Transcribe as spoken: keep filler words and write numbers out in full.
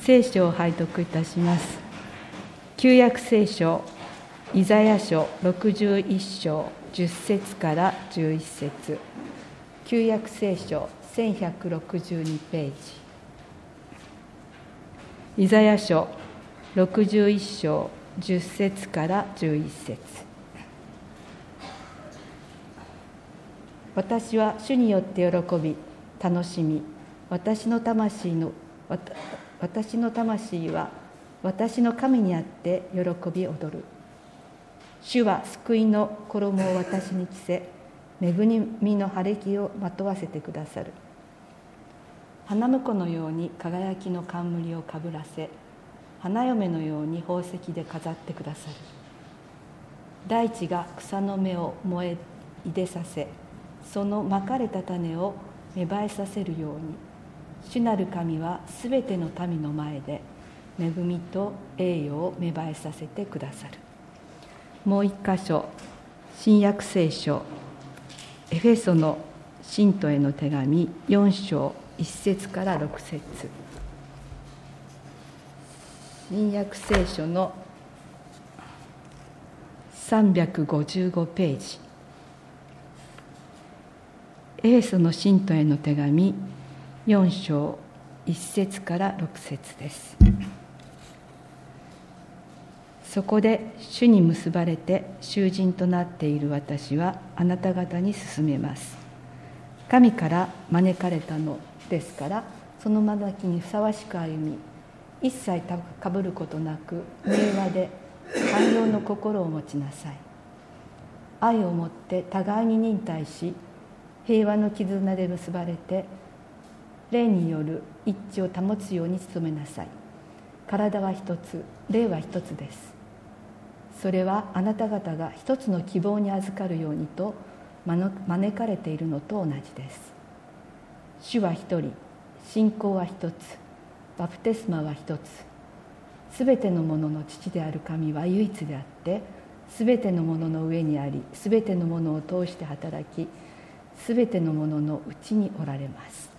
聖書を拝読いたします。旧約聖書イザヤ書ろくじゅういっ章じゅっ節からじゅういち節、旧約聖書せんひゃくろくじゅうにページ、イザヤ書ろくじゅういっ章じゅっ節からじゅういち節。私は主によって喜び楽しみ、私の魂の私の魂は私の神にあって喜び踊る。主は救いの衣を私に着せ、恵みの晴れ着をまとわせてくださる。花婿のように輝きの冠をかぶらせ、花嫁のように宝石で飾ってくださる。大地が草の芽を燃えいでさせ、そのまかれた種を芽生えさせるように、主なる神はすべての民の前で恵みと栄誉を芽生えさせてくださる。もう一箇所、新約聖書エフェソの信徒への手紙よん章いち節からろく節。新約聖書のさんびゃくごじゅうごページ、エフェソの信徒への手紙よん章いち節からろく節です。そこで主に結ばれて囚人となっている私はあなた方に勧めます。神から招かれたのですから、その招きにふさわしく歩み、一切かぶることなく平和で寛容の心を持ちなさい。愛をもって互いに忍耐し、平和の絆で結ばれて霊による一致を保つように努めなさい。体は一つ、霊は一つです。それはあなた方が一つの希望に預かるようにと招かれているのと同じです。主は一人、信仰は一つ、バプテスマは一つ。すべてのものの父である神は唯一であって、すべてのものの上にあり、すべてのものを通して働き、すべてのもののうちにおられます。